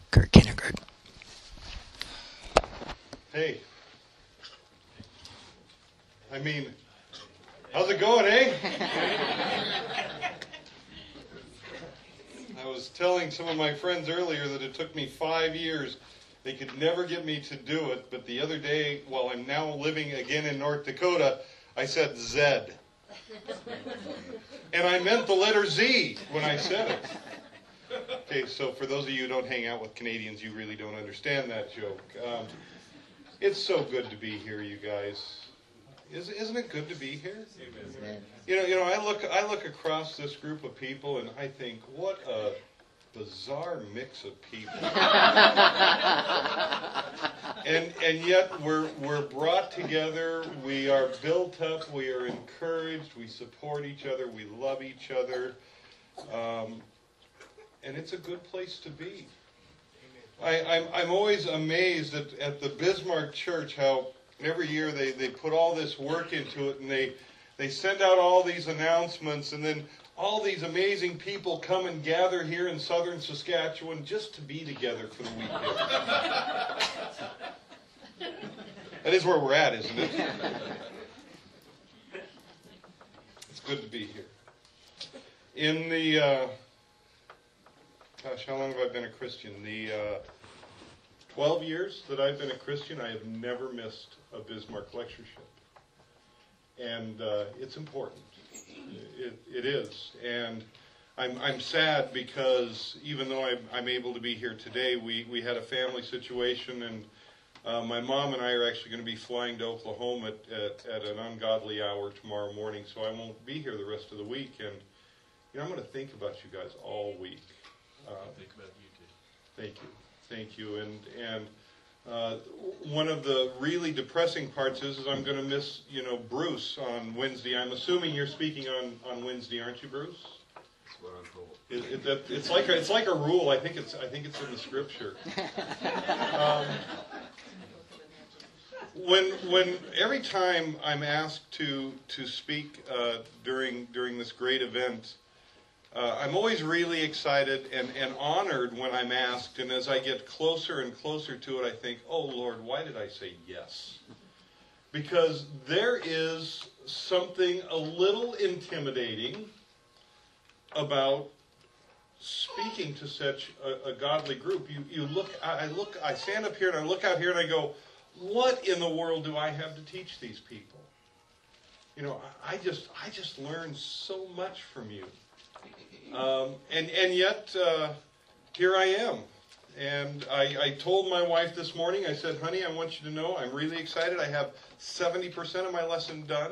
Kurt Kindergard. Hey. I mean, how's it going, eh? I was telling some of my friends earlier that it took me 5 years. They could never get me to do it, but the other day, while I'm now living again in North Dakota, I said Zed. And I meant the letter Z when I said it. Okay, so for those of you who don't hang out with Canadians, you really don't understand that joke. It's so good to be here, you guys. Isn't it good to be here? Amen. You know, I look across this group of people and I think, what a bizarre mix of people. and yet we're brought together. We are built up. We are encouraged. We support each other. We love each other. And it's a good place to be. I'm always amazed at the Bismarck Church, how every year they put all this work into it, and they send out all these announcements, and then all these amazing people come and gather here in southern Saskatchewan just to be together for the weekend. That is where we're at, isn't it? It's good to be here. In the, gosh, how long have I been a Christian? The 12 years that I've been a Christian, I have never missed a Bismarck lectureship. And it's important. It is. And I'm sad because even though I'm able to be here today, we had a family situation, and my mom and I are actually going to be flying to Oklahoma at an ungodly hour tomorrow morning, so I won't be here the rest of the week. And you know, I'm going to think about you guys all week. Think about you too. Thank you. And one of the really depressing parts is I'm going to miss, Bruce on Wednesday. I'm assuming you're speaking on Wednesday, aren't you, Bruce? That's what I'm told. It's like a rule. I think it's in the scripture. When every time I'm asked to speak during this great event, I'm always really excited and honored when I'm asked, and as I get closer and closer to it, I think, oh Lord, why did I say yes? Because there is something a little intimidating about speaking to such a godly group. I stand up here and I look out here and I go, what in the world do I have to teach these people? I just learned so much from you. And yet, here I am. And I told my wife this morning, I said, honey, I want you to know I'm really excited. I have 70% of my lesson done.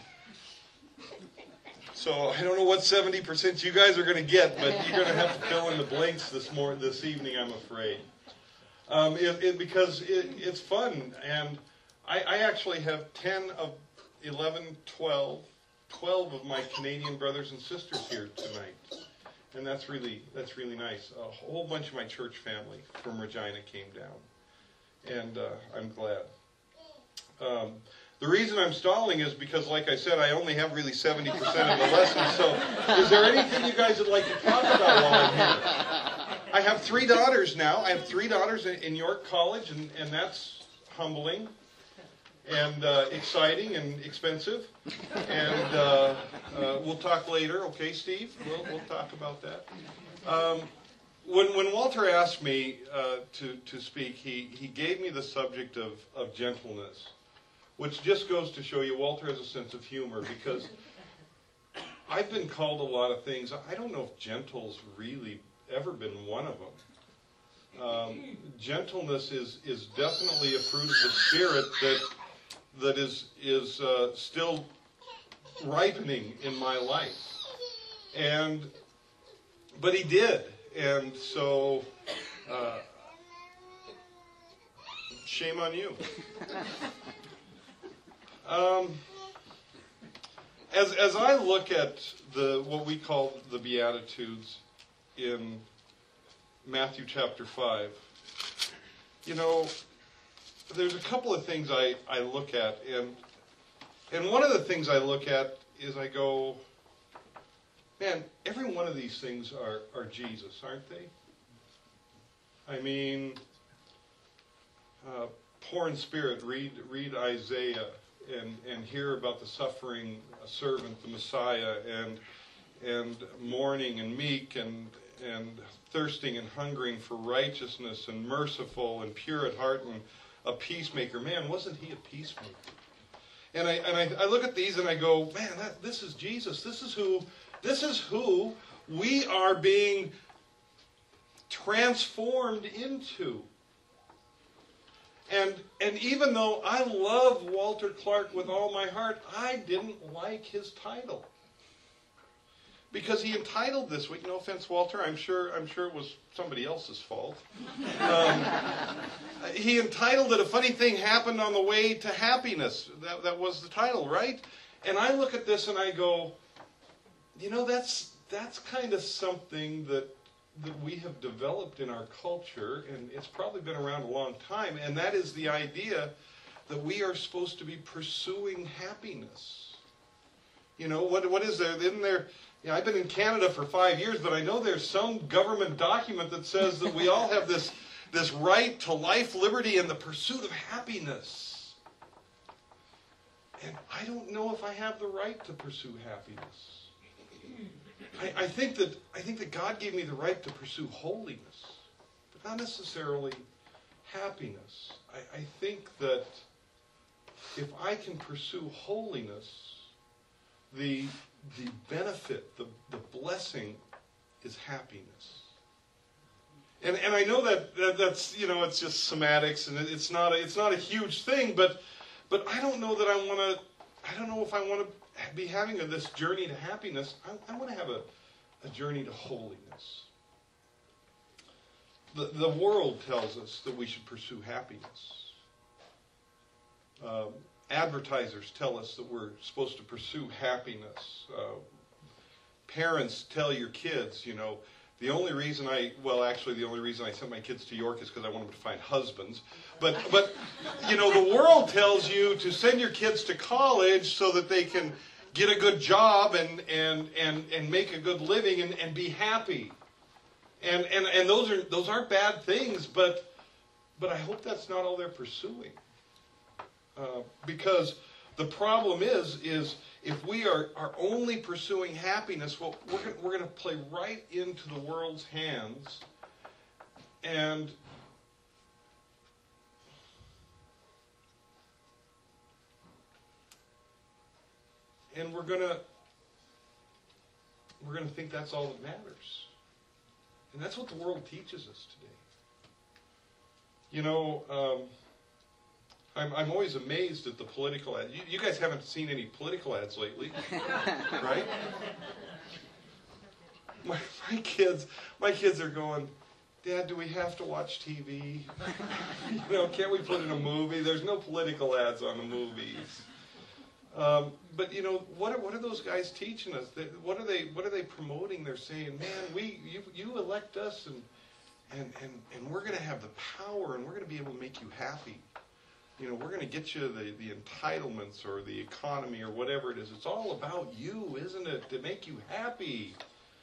So I don't know what 70% you guys are going to get, but you're going to have to fill in the blanks this evening, I'm afraid. Because it's fun. And I actually have 10 of 11, 12 of my Canadian brothers and sisters here tonight. And that's really nice. A whole bunch of my church family from Regina came down. And I'm glad. The reason I'm stalling is because, like I said, I only have really 70% of the lesson. So is there anything you guys would like to talk about while I'm here? I have 3 daughters now. I have 3 daughters in York College, and that's humbling. And exciting and expensive, and we'll talk later, okay, Steve? We'll talk about that. When Walter asked me to speak, he gave me the subject of gentleness, which just goes to show you Walter has a sense of humor, because I've been called a lot of things. I don't know if gentle's really ever been one of them. Gentleness is definitely a fruit of the Spirit that is still ripening in my life. But he did. And so, shame on you. As I look at what we call the Beatitudes in Matthew chapter 5, there's a couple of things I look at, and one of the things I look at is I go, man, every one of these things are Jesus, aren't they? I mean, poor in spirit, read Isaiah and hear about the suffering servant, the Messiah, and mourning and meek and thirsting and hungering for righteousness and merciful and pure at heart and a peacemaker. Man, wasn't he a peacemaker? And I look at these and I go, man, this is Jesus. This is who we are being transformed into. And even though I love Walter Clark with all my heart, I didn't like his title. Because he entitled this week, no offense, Walter, I'm sure it was somebody else's fault. He entitled it, "A Funny Thing Happened on the Way to Happiness." That was the title, right? And I look at this and I go, that's kind of something that we have developed in our culture, and it's probably been around a long time, and that is the idea that we are supposed to be pursuing happiness. What is there? Isn't there? I've been in Canada for 5 years, but I know there's some government document that says that we all have this right to life, liberty, and the pursuit of happiness. And I don't know if I have the right to pursue happiness. I think that God gave me the right to pursue holiness, but not necessarily happiness. I think that if I can pursue holiness, the benefit, the blessing is happiness. And I know that's it's just semantics, and it's not a huge thing, but I don't know that I don't know if I want to be having this journey to happiness. I want to have a journey to holiness. The world tells us that we should pursue happiness. Advertisers tell us that we're supposed to pursue happiness. Parents tell your kids, the only reason I sent my kids to York is because I want them to find husbands. But the world tells you to send your kids to college so that they can get a good job and make a good living and be happy. And those aren't bad things, but I hope that's not all they're pursuing. Because the problem is if we are only pursuing happiness, well, we're going to play right into the world's hands, and we're going to think that's all that matters. And that's what the world teaches us today. I'm always amazed at the political ads. You guys haven't seen any political ads lately, right? My kids are going, "Dad, do we have to watch TV? Can't we put in a movie? There's no political ads on the movies." But what are those guys teaching us? What are they promoting? They're saying, "Man, you elect us, and we're going to have the power, and we're going to be able to make you happy. We're going to get you the entitlements or the economy or whatever it is. It's all about you, isn't it? To make you happy."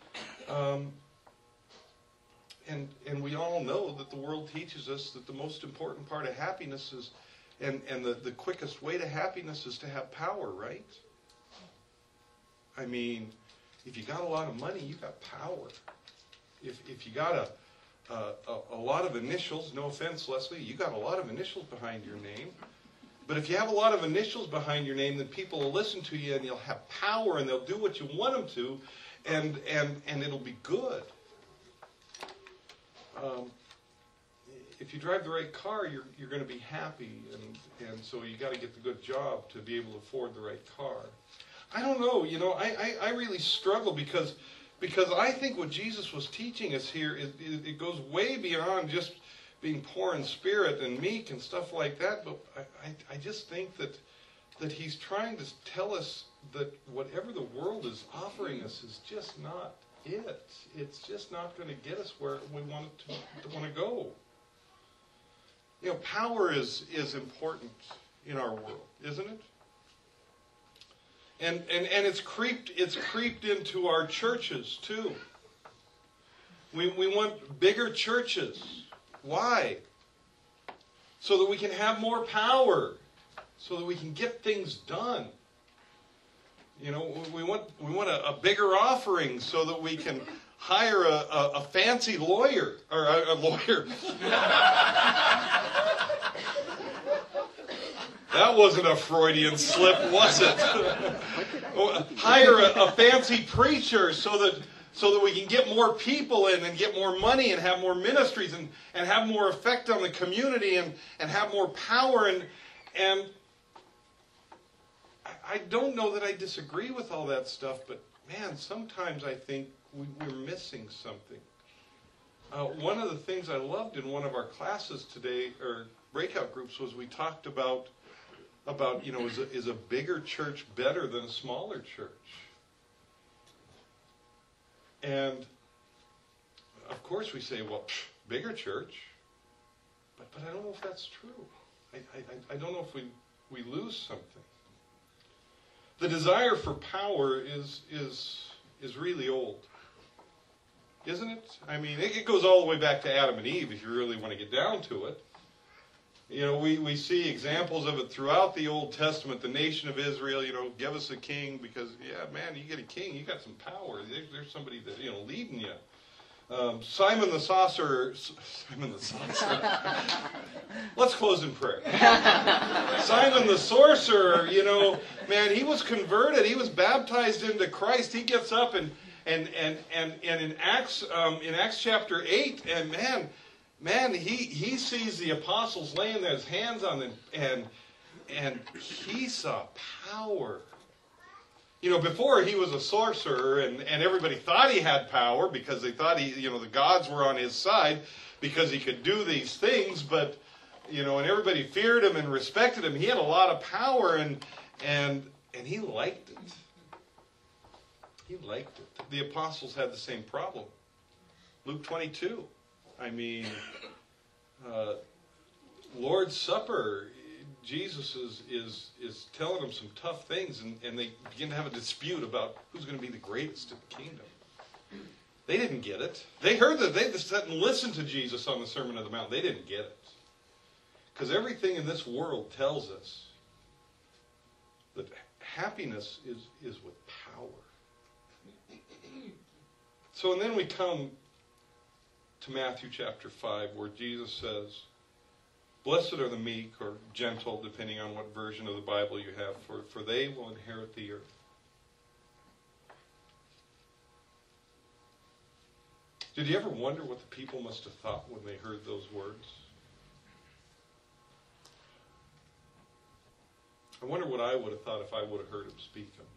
And we all know that the world teaches us that the most important part of happiness is, and the quickest way to happiness is to have power, right? I mean, if you got a lot of money, you got power. If you got a lot of initials, no offense, Leslie, you got a lot of initials behind your name. But if you have a lot of initials behind your name, then people will listen to you, and you'll have power, and they'll do what you want them to, and it'll be good. If you drive the right car, you're going to be happy, and so you got to get the good job to be able to afford the right car. I don't know, I really struggle because I think what Jesus was teaching us here, it goes way beyond just being poor in spirit and meek and stuff like that, but I just think that he's trying to tell us that whatever the world is offering us is just not it. It's just not going to get us where we want it to want to go. Power is important in our world, isn't it? And it's creeped into our churches too. We want bigger churches. Why? So that we can have more power. So that we can get things done. You know, we want a bigger offering so that we can hire a fancy lawyer, or a lawyer. That wasn't a Freudian slip, was it? Hire a fancy preacher so that we can get more people in and get more money and have more ministries and have more effect on the community and have more power. And I don't know that I disagree with all that stuff, but man, sometimes I think we're missing something. One of the things I loved in one of our classes today, or breakout groups, was we talked about you know, is a bigger church better than a smaller church? And of course we say, well, bigger church, but I don't know if that's true. I don't know if we lose something. The desire for power is really old, isn't it? I mean, it goes all the way back to Adam and Eve, if you really want to get down to it. You know, we see examples of it throughout the Old Testament. The nation of Israel, you know, give us a king because, yeah, man, you get a king, you got some power. There's somebody that, you know, leading you. Simon the Sorcerer. Let's close in prayer. Simon the Sorcerer, you know, man, he was converted. He was baptized into Christ. He gets up and in Acts chapter 8, and man, he sees the apostles laying his hands on them, and he saw power. You know, before he was a sorcerer, and everybody thought he had power because they thought the gods were on his side because he could do these things, but, you know, and everybody feared him and respected him. He had a lot of power, and he liked it. He liked it. The apostles had the same problem. Luke 22. I mean, Lord's Supper, Jesus is telling them some tough things, and they begin to have a dispute about who's going to be the greatest in the kingdom. They didn't get it. They heard that. They just sat and listened to Jesus on the Sermon on the Mount. They didn't get it. Because everything in this world tells us that happiness is with power. So, and then we come to Matthew chapter 5, where Jesus says, "Blessed are the meek," or gentle, depending on what version of the Bible you have, for they will inherit the earth. Did you ever wonder what the people must have thought when they heard those words? I wonder what I would have thought if I would have heard him speak them.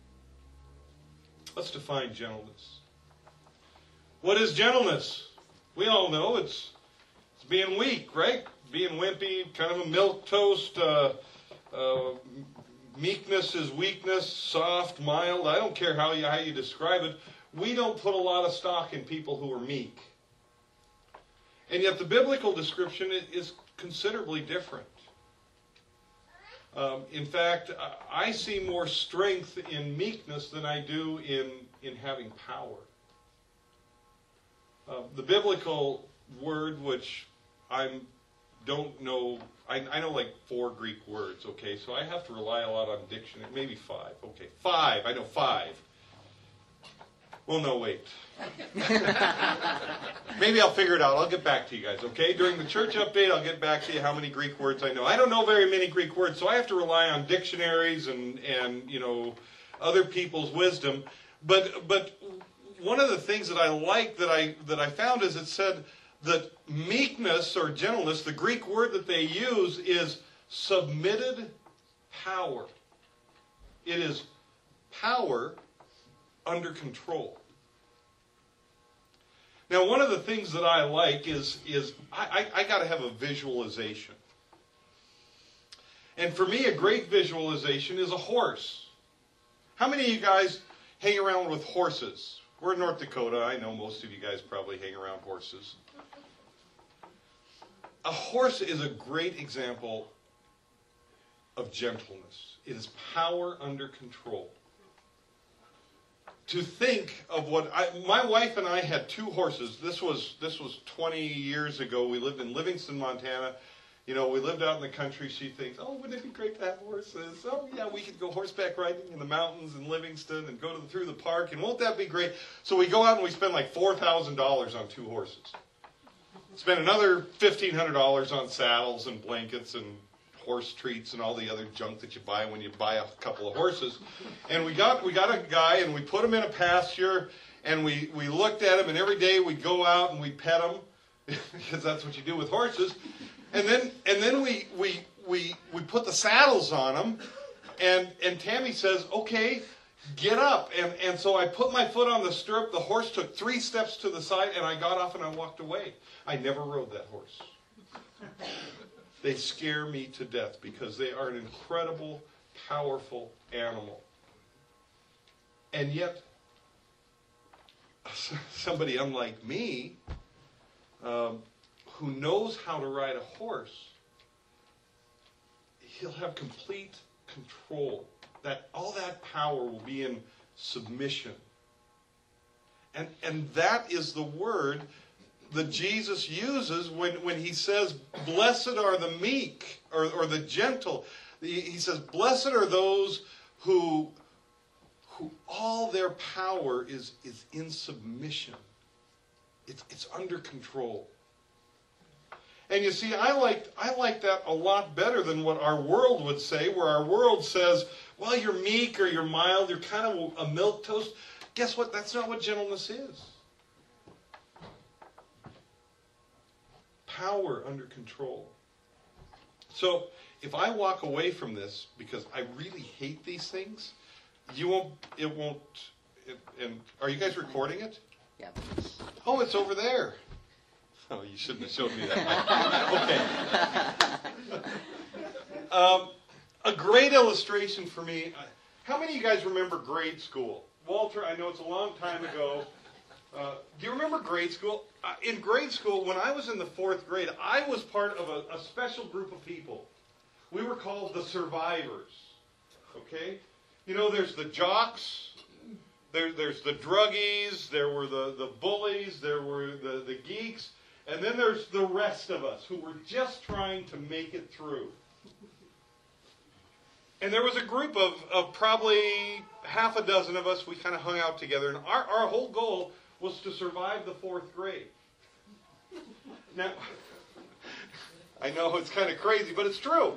Let's define gentleness. What is gentleness? We all know it's being weak, right? Being wimpy, kind of a milquetoast. Meekness is weakness, soft, mild. I don't care how you describe it. We don't put a lot of stock in people who are meek. And yet the biblical description is considerably different. In fact, I see more strength in meekness than I do in having power. The biblical word, which I don't know, I know like 4 Greek words, okay, so I have to rely a lot on dictionary, maybe 5, okay, 5, I know 5. Well, no, wait. Maybe I'll figure it out. I'll get back to you guys, okay? During the church update, I'll get back to you how many Greek words I know. I don't know very many Greek words, so I have to rely on dictionaries and you know, other people's wisdom. But one of the things that I like that I found is it said that meekness or gentleness, the Greek word that they use is submitted power. It is power under control. Now, one of the things that I like is I got to have a visualization. And for me, a great visualization is a horse. How many of you guys hang around with horses? We're in North Dakota. I know most of you guys probably hang around horses. A horse is a great example of gentleness. It is power under control. to think of my wife and I had 2 horses. This was 20 years ago. We lived in Livingston, Montana. You know, we lived out in the country. She thinks, oh, wouldn't it be great to have horses? Oh, yeah, we could go horseback riding in the mountains in Livingston and go through the park, and won't that be great? So we go out and we spend like $4,000 on 2 horses. Spend another $1,500 on saddles and blankets and horse treats and all the other junk that you buy when you buy a couple of horses. And we got a guy, and we put him in a pasture, and we looked at him, and every day we'd go out and we'd pet him, because that's what you do with horses. And then we put the saddles on him, and Tammy says, okay, get up. And so I put my foot on the stirrup. The horse took 3 steps to the side, and I got off and I walked away. I never rode that horse. They scare me to death because they are an incredible, powerful animal. And yet, somebody unlike me, who knows how to ride a horse, he'll have complete control. That all that power will be in submission. And that is the word that Jesus uses when he says, blessed are the meek, or the gentle. He says, blessed are those who all their power is in submission. It's under control. And you see, I like that a lot better than what our world would say, where our world says, well, you're meek or you're mild, you're kind of a milquetoast. Guess what? That's not what gentleness is. Power under control. So, if I walk away from this because I really hate these things, and are you guys recording it? Yeah. Oh, it's over there. Oh, you shouldn't have showed me that. Okay. A great illustration for me. How many of you guys remember grade school? Walter, I know it's a long time ago. Do you remember grade school? In grade school, when I was in the 4th grade, I was part of a special group of people. We were called the survivors. Okay? You know, there's the jocks. There's the druggies. There were the bullies. There were the geeks. And then there's the rest of us who were just trying to make it through. And there was a group of probably half a dozen of us. We kind of hung out together. And our whole goal was to survive the 4th grade. Now, I know it's kind of crazy, but it's true.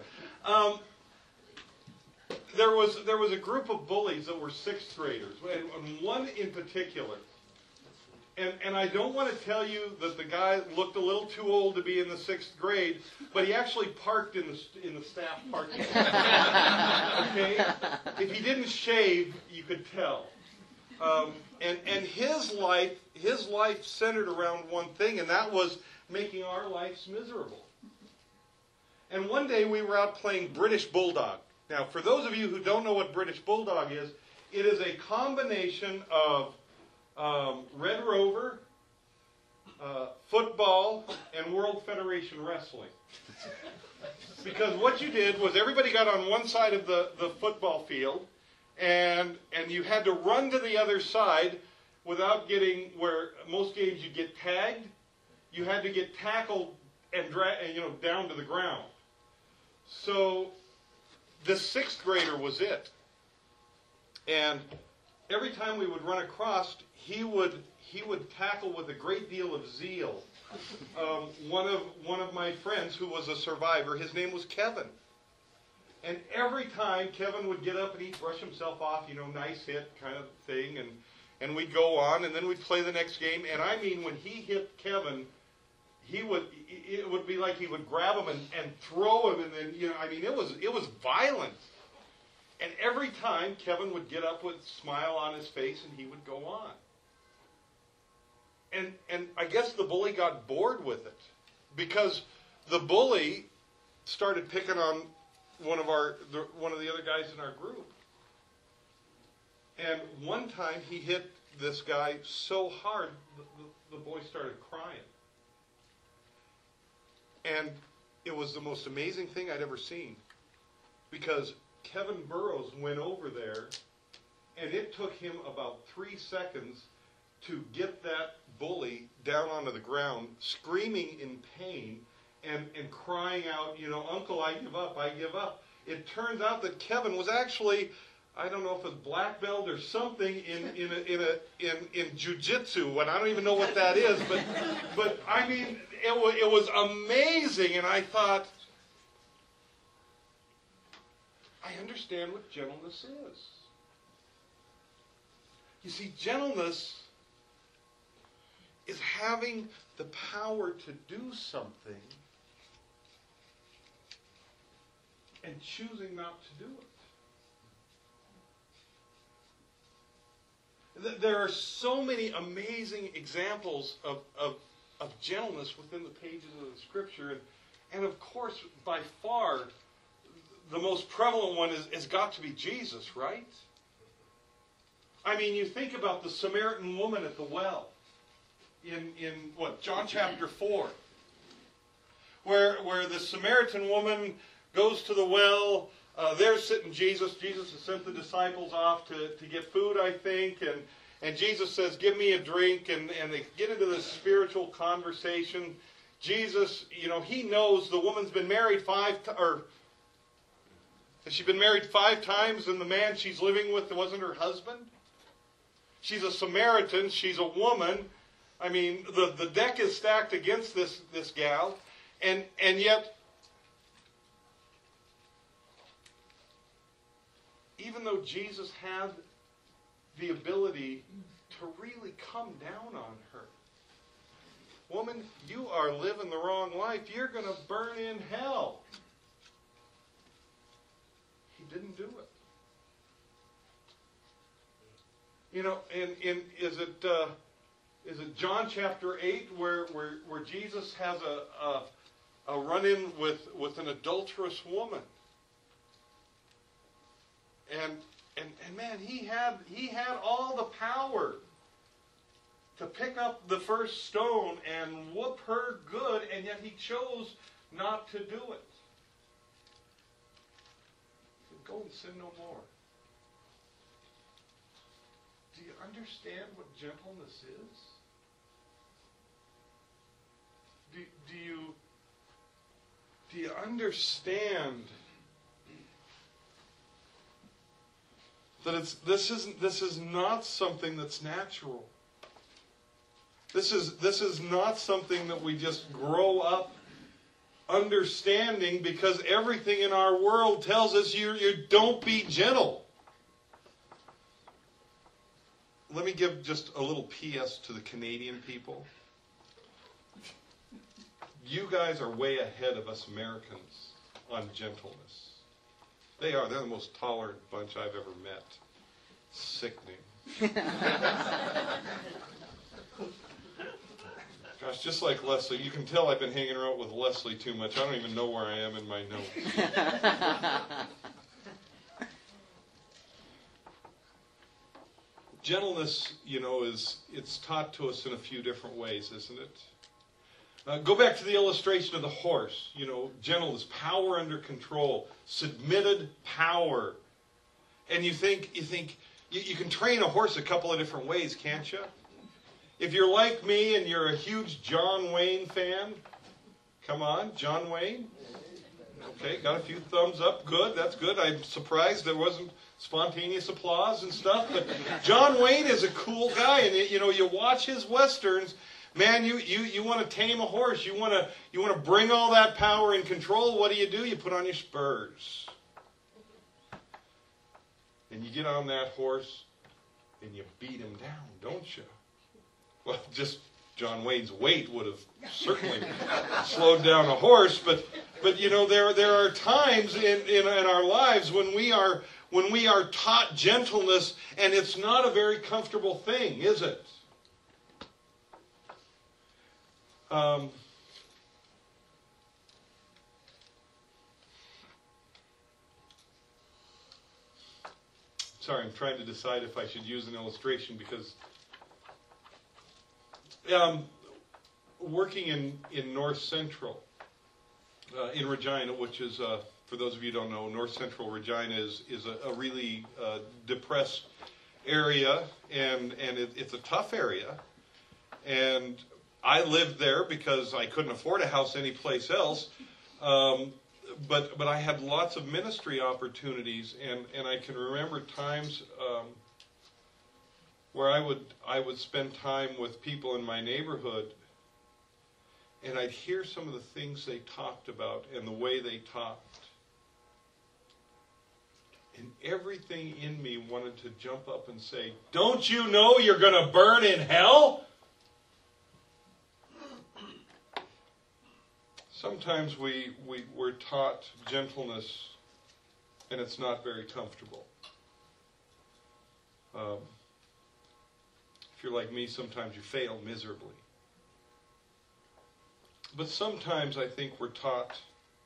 There was a group of bullies that were 6th graders, and one in particular. And I don't want to tell you that the guy looked a little too old to be in the 6th grade, but he actually parked in the staff parking lot. Okay? If he didn't shave, you could tell. And his life centered around one thing, and that was making our lives miserable. And one day we were out playing British Bulldog. Now, for those of you who don't know what British Bulldog is, it is a combination of Red Rover, football, and World Federation Wrestling. Because what you did was everybody got on one side of the football field, and you had to run to the other side without getting, where most games you get tagged, you had to get tackled and down to the ground. So the 6th grader was it. And every time we would run across, he would tackle with a great deal of zeal. One of my friends who was a survivor, his name was Kevin. And every time Kevin would get up and he'd brush himself off, nice hit kind of thing, and we'd go on, and then we'd play the next game. And I mean, when he hit Kevin, it would be like he would grab him and throw him, and then it was violent. And every time Kevin would get up with a smile on his face, and he would go on. And I guess the bully got bored with it, because the bully started picking on one of the other guys in our group. And one time he hit this guy so hard, the boy started crying. And it was the most amazing thing I'd ever seen, because Kevin Burrows went over there and it took him about 3 seconds to get that bully down onto the ground, screaming in pain and crying out, "Uncle, I give up, I give up." It turns out that Kevin was actually, I don't know if it's black belt or something in jiu-jitsu, and I don't even know what that is, but I mean, it was amazing, and I thought, I understand what gentleness is. You see, gentleness is having the power to do something and choosing not to do it. There are so many amazing examples of gentleness within the pages of the Scripture, and of course, by far, the most prevalent one has got to be Jesus, right? I mean, you think about the Samaritan woman at the well in John chapter 4, where the Samaritan woman goes to the well. There sitting Jesus. Jesus has sent the disciples off to get food, I think, and Jesus says, "Give me a drink," and they get into this spiritual conversation. Jesus, he knows the woman's been married has she been married 5 times, and the man she's living with wasn't her husband? She's a Samaritan. She's a woman. I mean, the deck is stacked against this gal, and yet, even though Jesus had the ability to really come down on her, "Woman, you are living the wrong life. You're going to burn in hell." He didn't do it. Is it John chapter 8 where Jesus has a run-in with an adulterous woman? And man, he had all the power to pick up the first stone and whoop her good, and yet he chose not to do it. He said, "Go and sin no more." Do you understand what gentleness is? Do you understand that this is not something that's natural? This is not something that we just grow up understanding, because everything in our world tells us you don't be gentle. Let me give just a little PS to the Canadian people. You guys are way ahead of us Americans on gentleness. They're the most tolerant bunch I've ever met. Sickening. Gosh, just like Leslie, you can tell I've been hanging around with Leslie too much. I don't even know where I am in my notes. Gentleness, it's taught to us in a few different ways, isn't it? Go back to the illustration of the horse. Gentleness, power under control, submitted power. And you think you can train a horse a couple of different ways, can't you? If you're like me and you're a huge John Wayne fan, come on, John Wayne. Okay, got a few thumbs up. Good, that's good. I'm surprised there wasn't spontaneous applause and stuff. But John Wayne is a cool guy, and you watch his westerns. Man, you want to tame a horse. You want to bring all that power and control. What do? You put on your spurs, and you get on that horse, and you beat him down, don't you? Well, just John Wayne's weight would have certainly slowed down a horse, but there are times in our lives when we are taught gentleness, and it's not a very comfortable thing, is it? Sorry, I'm trying to decide if I should use an illustration, because working in North Central, in Regina, which is, for those of you who don't know, North Central Regina is a really depressed area, and it's a tough area. And I lived there because I couldn't afford a house anyplace else. But I had lots of ministry opportunities, and I can remember times where I would spend time with people in my neighborhood, and I'd hear some of the things they talked about and the way they talked. And everything in me wanted to jump up and say, "Don't you know you're going to burn in hell?" Sometimes we're taught gentleness, and it's not very comfortable. If you're like me, sometimes you fail miserably. But sometimes I think we're taught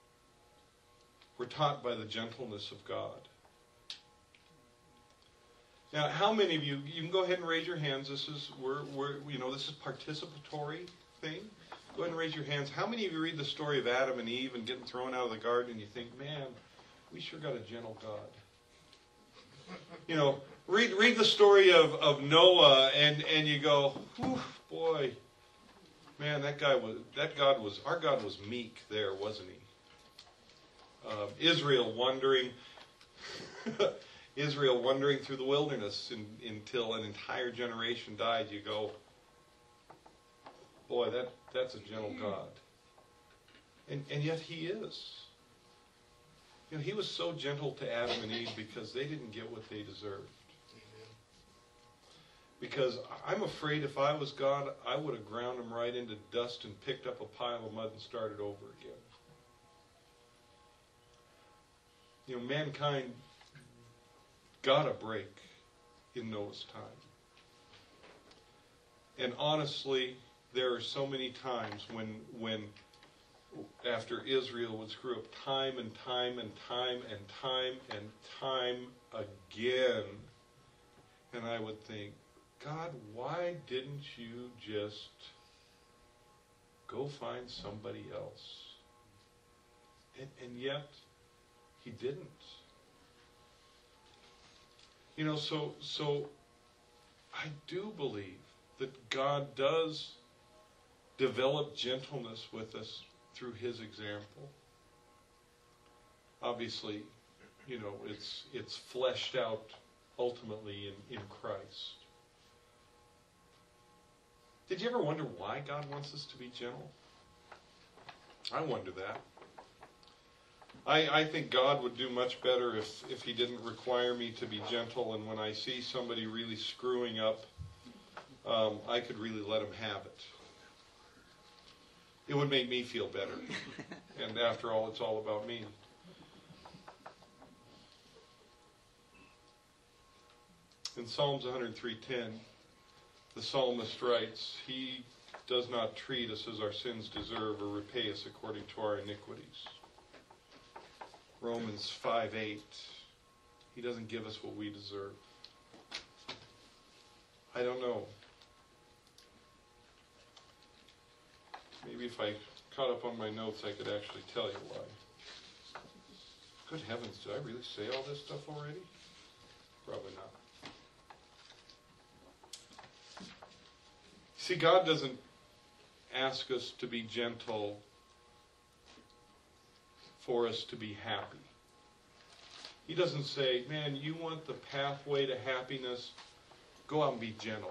by the gentleness of God. Now, how many of you can go ahead and raise your hands. This is this is participatory thing. Go ahead and raise your hands. How many of you read the story of Adam and Eve and getting thrown out of the garden and you think, man, we sure got a gentle God. Read the story of Noah and you go, boy, man, our God was meek there, wasn't he? Israel wandering through the wilderness until an entire generation died. You go, boy, that's a gentle God. And yet he is. He was so gentle to Adam and Eve because they didn't get what they deserved. Because I'm afraid if I was God, I would have ground them right into dust and picked up a pile of mud and started over again. Mankind got a break in Noah's time. And honestly, there are so many times when after Israel would screw up time and time and time and time and time again, and I would think, God, why didn't you just go find somebody else? And yet, he didn't. So I do believe that God does develop gentleness with us through his example. Obviously, it's fleshed out ultimately in Christ. Did you ever wonder why God wants us to be gentle? I wonder that. I think God would do much better if he didn't require me to be gentle, and when I see somebody really screwing up, I could really let him have it. It would make me feel better. And after all, it's all about me. In Psalms 103:10, the psalmist writes, "He does not treat us as our sins deserve or repay us according to our iniquities." Romans 5:8, he doesn't give us what we deserve. I don't know. Maybe if I caught up on my notes, I could actually tell you why. Good heavens, did I really say all this stuff already? Probably not. See, God doesn't ask us to be gentle for us to be happy. He doesn't say, man, you want the pathway to happiness? Go out and be gentle.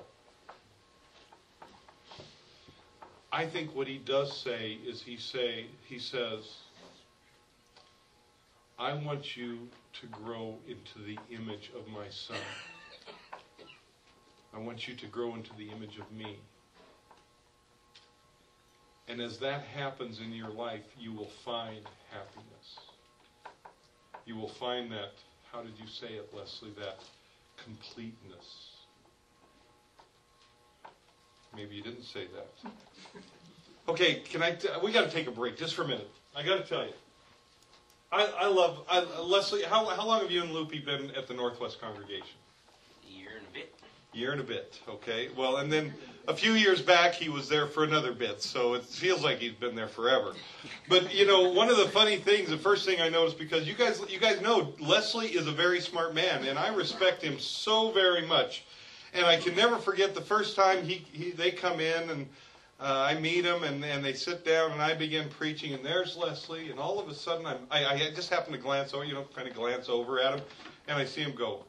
I think what he does say is he says, I want you to grow into the image of my Son. I want you to grow into the image of me. And as that happens in your life, you will find happiness. You will find that, how did you say it, Leslie, that completeness. Maybe you didn't say that. Okay, we got to take a break just for a minute. I got to tell you. Leslie, how long have you and Loopy been at the Northwest congregation? A year and a bit. Year and a bit, okay? Well, and then a few years back, he was there for another bit, so it feels like he's been there forever. But, you know, one of the funny things, the first thing I noticed, because you guys know Leslie is a very smart man, and I respect him so very much. And I can never forget the first time they come in, and I meet him, and they sit down, and I begin preaching, and there's Leslie, and all of a sudden, I just happen to glance over, kind of glance over at him, and I see him go,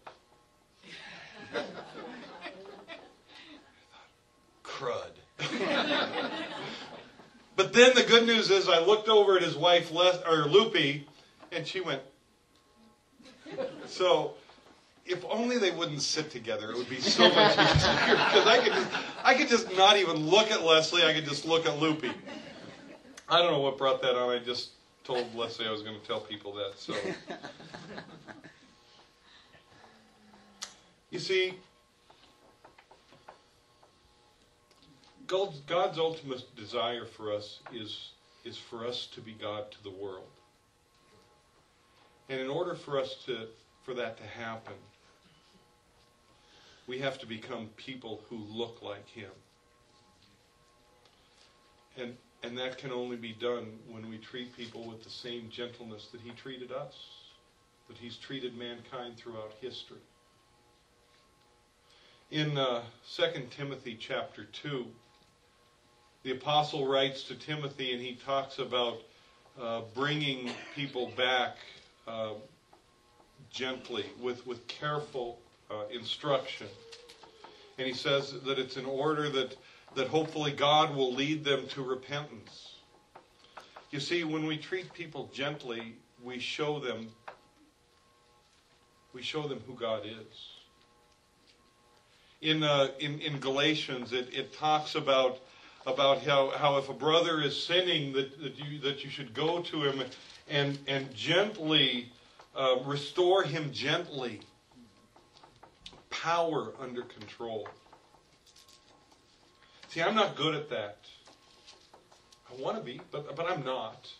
crud. But then the good news is I looked over at his wife, Loopy, and she went. So, if only they wouldn't sit together, it would be so much easier. Because I could just not even look at Leslie. I could just look at Loopy. I don't know what brought that on. I just told Leslie I was going to tell people that. So, you see, God's ultimate desire for us is for us to be God to the world. And in order for that to happen, we have to become people who look like Him. And that can only be done when we treat people with the same gentleness that He treated us, that He's treated mankind throughout history. In 2 Timothy chapter 2, the apostle writes to Timothy, and he talks about bringing people back gently, with careful instruction. And he says that it's in order that hopefully God will lead them to repentance. You see, when we treat people gently, we show them who God is. In Galatians, it talks about how if a brother is sinning, that you should go to him and gently restore him gently. Power under control. See, I'm not good at that. I want to be, but I'm not.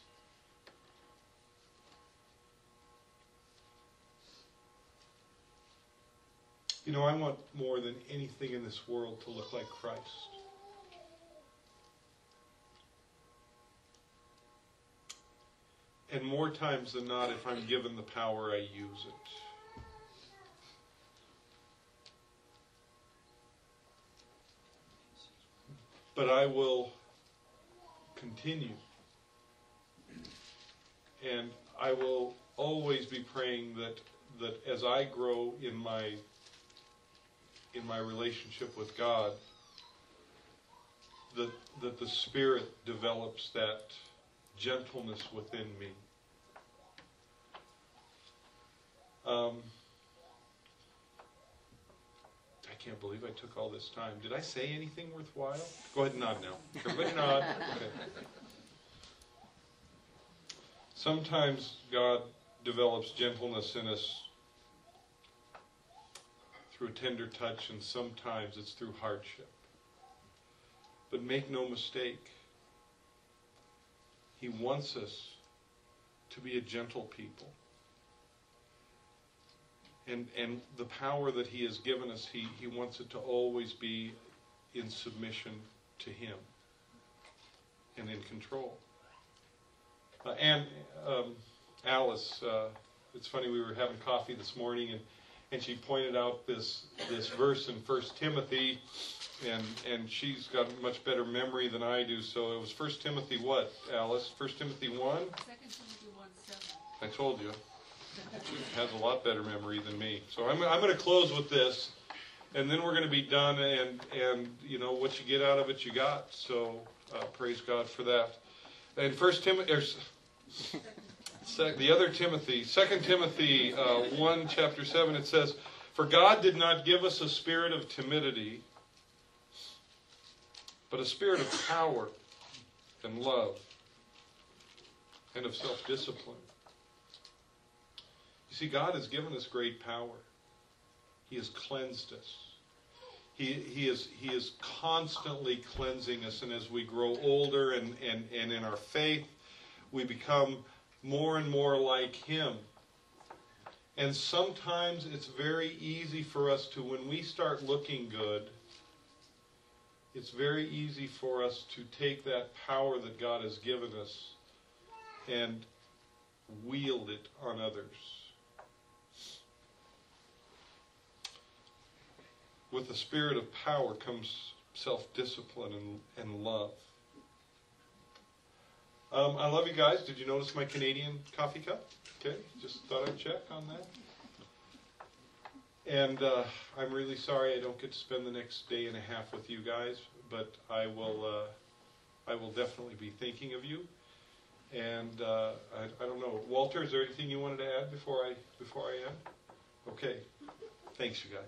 You know, I want more than anything in this world to look like Christ. And more times than not, if I'm given the power, I use it. But I will continue. And I will always be praying that as I grow in my relationship with God, that the Spirit develops that gentleness within me. I can't believe I took all this time. Did I say anything worthwhile? Go ahead and nod now. Everybody nod. Okay. Sometimes God develops gentleness in us through a tender touch, and sometimes it's through hardship. But make no mistake, He wants us to be a gentle people. And the power that He has given us, He wants it to always be in submission to Him and in control. Alice, it's funny, we were having coffee this morning, and she pointed out this verse in 1 Timothy, and she's got a much better memory than I do. So it was 1 Timothy what, Alice? 1 Timothy 1? 2 Timothy 1:7. I told you. She has a lot better memory than me. So I'm going to close with this, and then we're going to be done, and you know, what you get out of it, you got. So praise God for that. And 1 Timothy... the other Timothy, 2 Timothy 1, chapter 7, it says, "For God did not give us a spirit of timidity, but a spirit of power and love and of self-discipline." You see, God has given us great power. He has cleansed us. He is constantly cleansing us, and as we grow older and in our faith, we become more and more like Him. And sometimes it's very easy for us to, when we start looking good, it's very easy for us to take that power that God has given us and wield it on others. With the spirit of power comes self-discipline and love. I love you guys. Did you notice my Canadian coffee cup? Okay, just thought I'd check on that. And I'm really sorry I don't get to spend the next day and a half with you guys, but I will definitely be thinking of you. And I don't know, Walter, is there anything you wanted to add before I end? Okay, thanks, you guys.